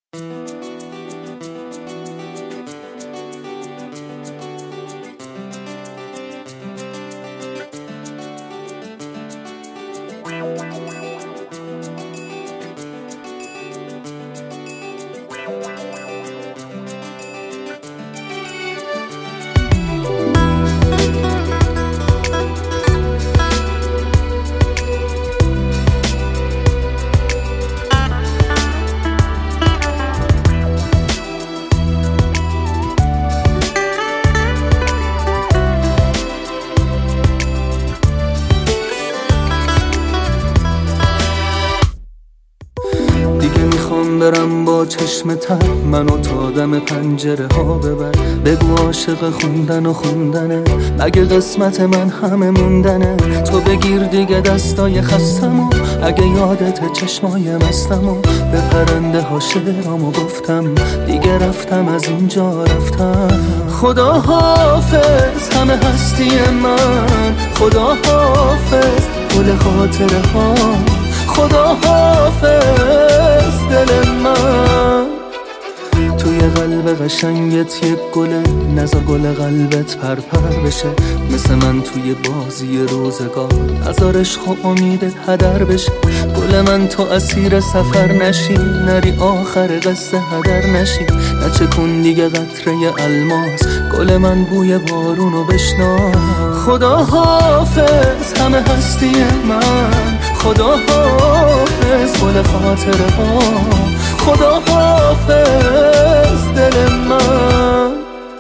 برم با چشم تر منو تا دم پنجره ها ببر. بگو عاشق خوندن و خوندنه، مگه قسمت من همه موندنه. تو بگیر دیگه دستای خستمو، اگه یادت چشمای مستمو. به پرنده ها شعرامو گفتم، دیگه رفتم از اینجا رفتم. خدا حافظ همه هستی من، خدا حافظ گل خاطره ها، خدا حافظ دل من. توی قلب قشنگت یک گله، نزا گل قلبت پرپر بشه. مثل من توی بازی روزگار، نزار عشق و امیدت هدر بشه. گل من تو اسیر سفر نشی، نری آخر قصه هدر نشی. نچه کن دیگه قطره الماس، گل من بوی بارونو بشنا. خدا حافظ همه هستی من، خدا حافظ گل خاطره ها، خدا حافظ دل من.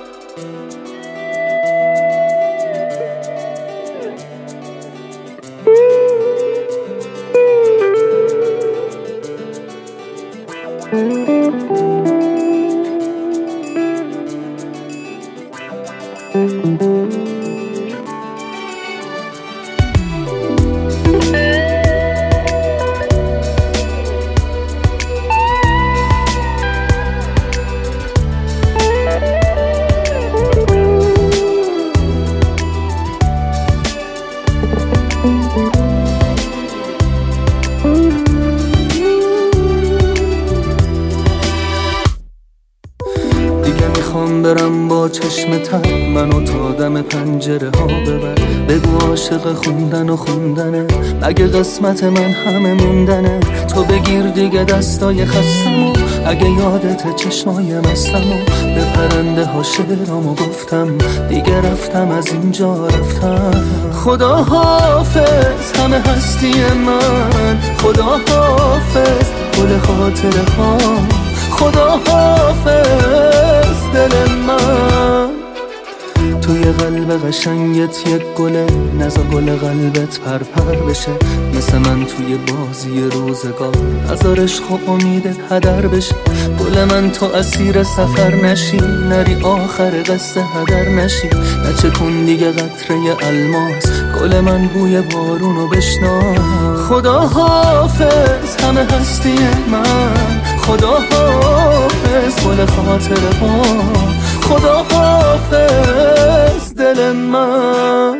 میخوام برم با چشم تر منو تا دم پنجره ها ببر. بگو عاشق خوندن و خوندنه، مگه قسمت من همه موندنه. تو بگیر دیگه دستای خستمو، اگه یادت چشمای مستمو. به پرنده ها شعرامو گفتم، دیگه رفتم از اینجا رفتم. خدا حافظ همه هستی من، خدا حافظ گل خاطره ها، خدا حافظ دل من. توی قلب قشنگت یک گله، نزا گل قلبت پرپر بشه. مثل من توی بازی روزگار، نزار عشق و امیدت هدر بشه. گل من تو اسیر سفر نشی، نری آخر قصه هدر نشی. نچه کن دیگه قطره الماس، گل من بوی بارونو بشنا. خدا حافظ همه هستی من، خدا حافظ گل خاطره ها، خدا حافظ دل من.